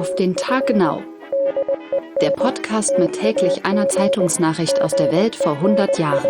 Auf den Tag genau. Der Podcast mit täglich einer Zeitungsnachricht aus der Welt vor 100 Jahren.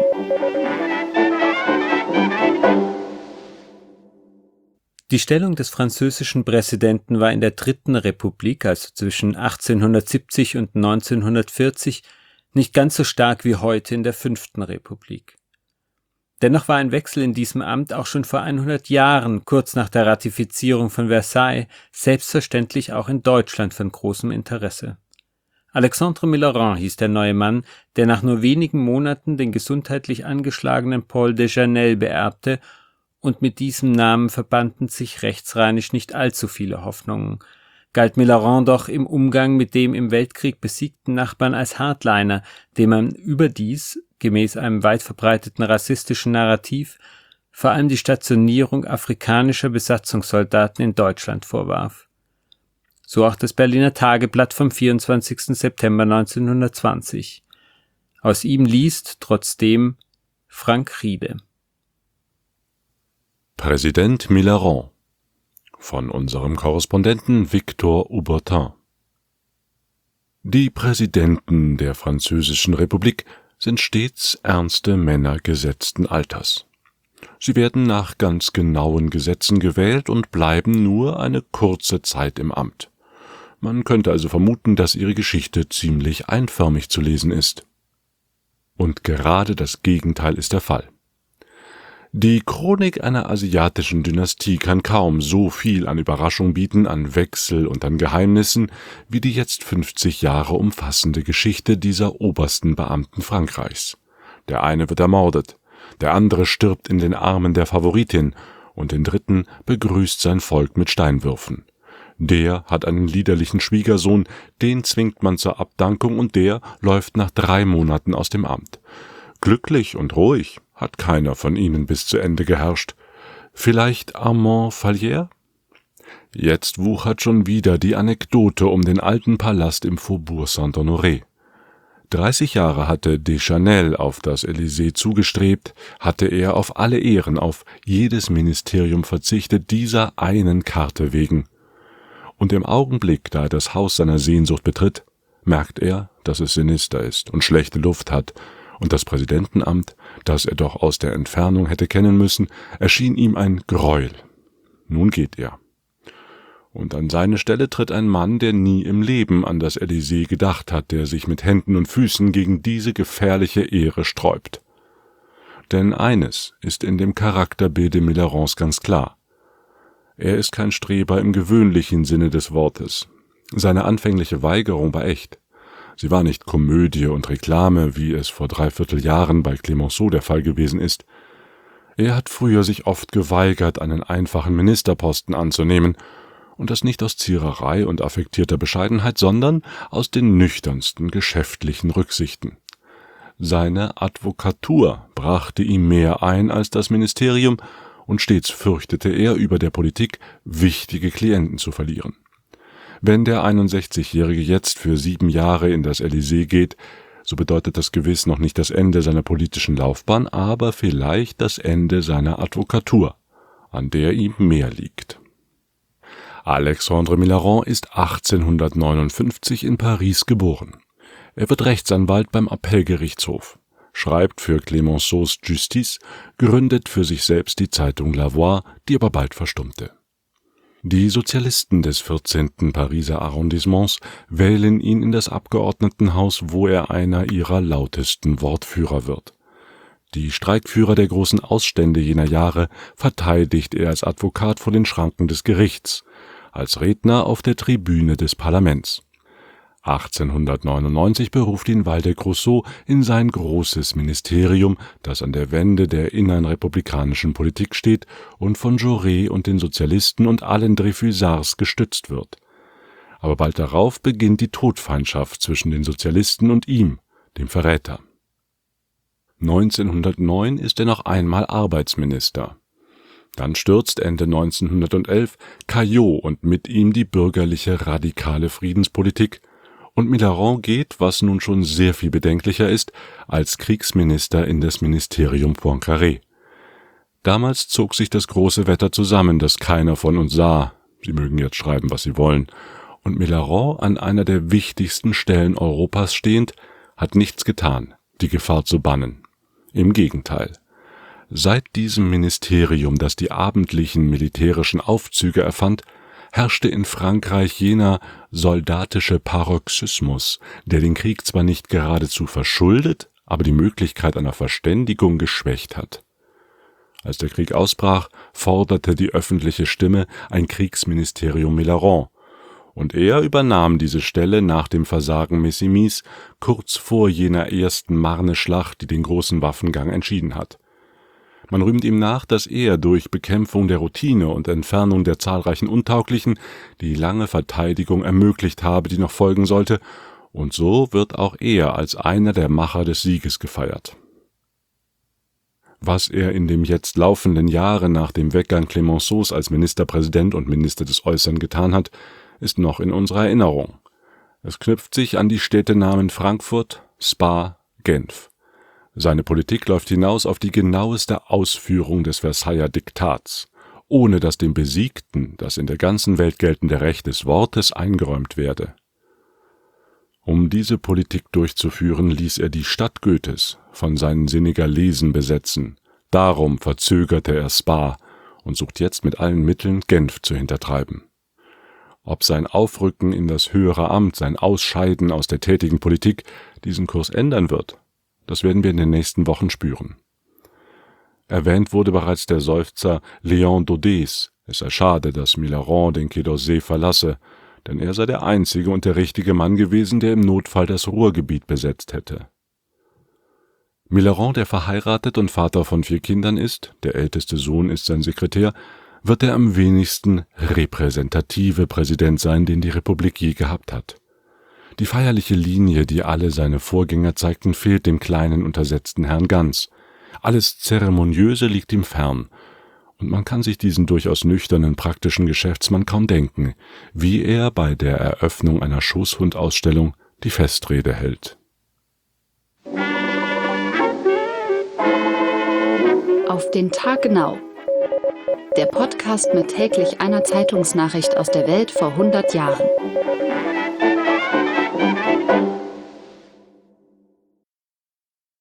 Die Stellung des französischen Präsidenten war in der Dritten Republik, also zwischen 1870 und 1940, nicht ganz so stark wie heute in der Fünften Republik. Dennoch war ein Wechsel in diesem Amt auch schon vor 100 Jahren, kurz nach der Ratifizierung von Versailles, selbstverständlich auch in Deutschland von großem Interesse. Alexandre Millerand hieß der neue Mann, der nach nur wenigen Monaten den gesundheitlich angeschlagenen Paul Deschanel beerbte, und mit diesem Namen verbanden sich rechtsrheinisch nicht allzu viele Hoffnungen. Galt Millerand doch im Umgang mit dem im Weltkrieg besiegten Nachbarn als Hardliner, dem man überdies, gemäß einem weit verbreiteten rassistischen Narrativ, vor allem die Stationierung afrikanischer Besatzungssoldaten in Deutschland vorwarf. So auch das Berliner Tageblatt vom 24. September 1920. Aus ihm liest trotzdem Frank Riede. Präsident Millerand von unserem Korrespondenten Victor Aubertin. Die Präsidenten der Französischen Republik sind stets ernste Männer gesetzten Alters. Sie werden nach ganz genauen Gesetzen gewählt und bleiben nur eine kurze Zeit im Amt. Man könnte also vermuten, dass ihre Geschichte ziemlich einförmig zu lesen ist. Und gerade das Gegenteil ist der Fall. Die Chronik einer asiatischen Dynastie kann kaum so viel an Überraschung bieten, an Wechsel und an Geheimnissen, wie die jetzt 50 Jahre umfassende Geschichte dieser obersten Beamten Frankreichs. Der eine wird ermordet, der andere stirbt in den Armen der Favoritin und den dritten begrüßt sein Volk mit Steinwürfen. Der hat einen liederlichen Schwiegersohn, den zwingt man zur Abdankung und der läuft nach 3 Monaten aus dem Amt. Glücklich und ruhig hat keiner von ihnen bis zu Ende geherrscht. Vielleicht Armand Fallières? Jetzt wuchert schon wieder die Anekdote um den alten Palast im Faubourg Saint-Honoré. 30 Jahre hatte Deschanel auf das Élysée zugestrebt, hatte er auf alle Ehren, auf jedes Ministerium verzichtet, dieser einen Karte wegen. Und im Augenblick, da er das Haus seiner Sehnsucht betritt, merkt er, dass es sinister ist und schlechte Luft hat, und das Präsidentenamt, das er doch aus der Entfernung hätte kennen müssen, erschien ihm ein Greuel. Nun geht er. Und an seine Stelle tritt ein Mann, der nie im Leben an das Élysée gedacht hat, der sich mit Händen und Füßen gegen diese gefährliche Ehre sträubt. Denn eines ist in dem Charakterbilde Millerands ganz klar. Er ist kein Streber im gewöhnlichen Sinne des Wortes. Seine anfängliche Weigerung war echt. Sie war nicht Komödie und Reklame, wie es vor 3/4 Jahren bei Clemenceau der Fall gewesen ist. Er hat früher sich oft geweigert, einen einfachen Ministerposten anzunehmen, und das nicht aus Ziererei und affektierter Bescheidenheit, sondern aus den nüchternsten geschäftlichen Rücksichten. Seine Advokatur brachte ihm mehr ein als das Ministerium, und stets fürchtete er, über der Politik wichtige Klienten zu verlieren. Wenn der 61-Jährige jetzt für 7 Jahre in das Élysée geht, so bedeutet das gewiss noch nicht das Ende seiner politischen Laufbahn, aber vielleicht das Ende seiner Advokatur, an der ihm mehr liegt. Alexandre Millerand ist 1859 in Paris geboren. Er wird Rechtsanwalt beim Appellgerichtshof, schreibt für Clemenceaus Justice, gründet für sich selbst die Zeitung La Voix, die aber bald verstummte. Die Sozialisten des 14. Pariser Arrondissements wählen ihn in das Abgeordnetenhaus, wo er einer ihrer lautesten Wortführer wird. Die Streikführer der großen Ausstände jener Jahre verteidigt er als Advokat vor den Schranken des Gerichts, als Redner auf der Tribüne des Parlaments. 1899 beruft ihn Waldeck-Rousseau in sein großes Ministerium, das an der Wende der inneren republikanischen Politik steht und von Jaurès und den Sozialisten und allen Dreyfusards gestützt wird. Aber bald darauf beginnt die Todfeindschaft zwischen den Sozialisten und ihm, dem Verräter. 1909 ist er noch einmal Arbeitsminister. Dann stürzt Ende 1911 Caillaux und mit ihm die bürgerliche radikale Friedenspolitik, und Millerand geht, was nun schon sehr viel bedenklicher ist, als Kriegsminister in das Ministerium Poincaré. Damals zog sich das große Wetter zusammen, das keiner von uns sah, Sie mögen jetzt schreiben, was Sie wollen, und Millerand, an einer der wichtigsten Stellen Europas stehend, hat nichts getan, die Gefahr zu bannen. Im Gegenteil. Seit diesem Ministerium, das die abendlichen militärischen Aufzüge erfand, herrschte in Frankreich jener soldatische Paroxysmus, der den Krieg zwar nicht geradezu verschuldet, aber die Möglichkeit einer Verständigung geschwächt hat. Als der Krieg ausbrach, forderte die öffentliche Stimme ein Kriegsministerium Millerand, und er übernahm diese Stelle nach dem Versagen Messimis kurz vor jener ersten Marne-Schlacht, die den großen Waffengang entschieden hat. Man rühmt ihm nach, dass er durch Bekämpfung der Routine und Entfernung der zahlreichen Untauglichen die lange Verteidigung ermöglicht habe, die noch folgen sollte, und so wird auch er als einer der Macher des Sieges gefeiert. Was er in dem jetzt laufenden Jahre nach dem Weggang Clemenceaus als Ministerpräsident und Minister des Äußeren getan hat, ist noch in unserer Erinnerung. Es knüpft sich an die Städtenamen Frankfurt, Spa, Genf. Seine Politik läuft hinaus auf die genaueste Ausführung des Versailler Diktats, ohne dass dem Besiegten das in der ganzen Welt geltende Recht des Wortes eingeräumt werde. Um diese Politik durchzuführen, ließ er die Stadt Goethes von seinen Senegalesen besetzen. Darum verzögerte er Spa und sucht jetzt mit allen Mitteln, Genf zu hintertreiben. Ob sein Aufrücken in das höhere Amt, sein Ausscheiden aus der tätigen Politik diesen Kurs ändern wird, das werden wir in den nächsten Wochen spüren. Erwähnt wurde bereits der Seufzer Léon Daudet's. Es sei schade, dass Millerand den Quai d'Orsay verlasse, denn er sei der einzige und der richtige Mann gewesen, der im Notfall das Ruhrgebiet besetzt hätte. Millerand, der verheiratet und Vater von 4 Kindern ist, der älteste Sohn ist sein Sekretär, wird der am wenigsten repräsentative Präsident sein, den die Republik je gehabt hat. Die feierliche Linie, die alle seine Vorgänger zeigten, fehlt dem kleinen, untersetzten Herrn ganz. Alles Zeremoniöse liegt ihm fern, und man kann sich diesen durchaus nüchternen, praktischen Geschäftsmann kaum denken, wie er bei der Eröffnung einer Schoßhundausstellung die Festrede hält. Auf den Tag genau. Der Podcast mit täglich einer Zeitungsnachricht aus der Welt vor 100 Jahren.